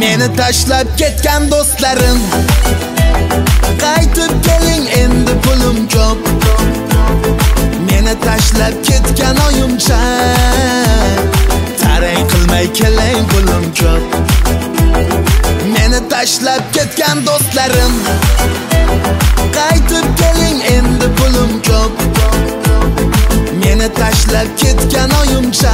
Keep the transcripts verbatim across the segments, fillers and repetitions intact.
Meni tashlab ketgan do'stlarim, qaytib keling, endi pulim ko'p. Meni tashlab ketgan oyimcha, tarang qilmay keling, pulim ko'p. Meni tashlab ketgan do'stlarim, qaytib keling, endi pulim ko'p. Meni tashlab ketgan oyimcha,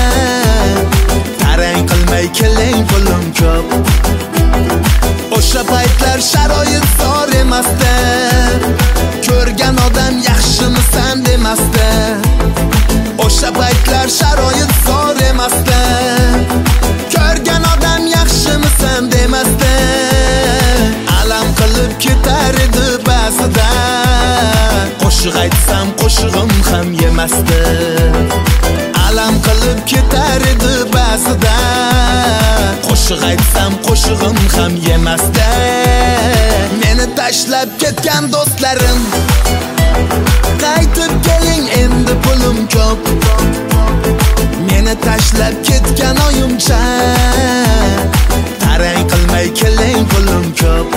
tarang qilmay keling, pulim ko'p. O'sha paytlar sharoit zor emasdi, ko'rgan odam yaxshimisan demasdi. O'sha paytlar sharoit zor emasdi, ko'rgan odam yaxshimisan demasdi. Alam qilib ketar edi ba'zida, qo'shiq aytsam qo'shig'im ham yemasdi. Alam qilib ketar edi ba'zida, qo'shiq aytsam qo'shig'im ham yemasdi. Meni tashlab ketgan do'stlarim, qaytib keling, endi pulim ko'p. Meni tashlab ketgan oyimcha, tarang qilmay keling, pulim ko'p.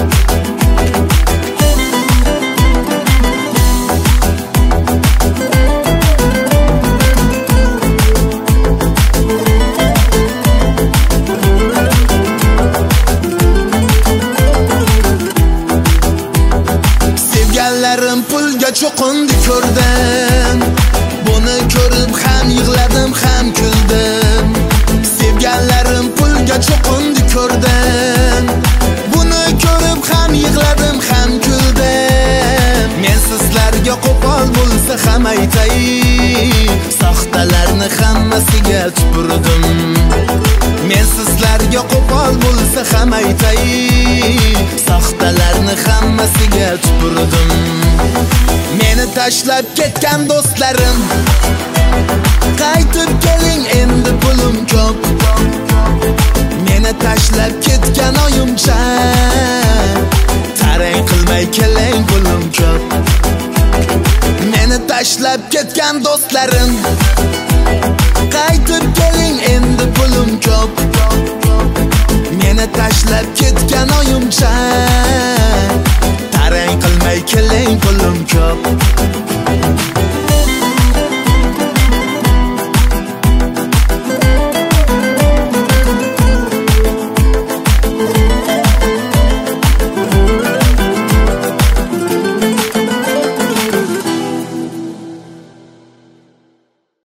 Sevganlarim pulga cho'qindi ko'rdim, buni ko'rib ham yig'ladim, ham kuldim. Sevganlarim pulga cho'qindi ko'rdim, buni ko'rib ham yig'ladim, ham kuldim. Men sizlarga qo'pol bo'lsa ham aytay, soxtalarni hammasiga tupurdim. Men sizlarga qo'pol bo'lsa ham aytay, soxtalarni hammasiga tupurdim. Meni tashlab ketgan do'stlarim, qaytib keling, endi pulim ko'p. Meni tashlab ketgan oyimcha, tarang qilmay keling, pulim ko'p. Meni tashlab ketgan do'stlarim, qaytib keling, endi pulim ko'p. Meni tashlab ketgan oyimcha,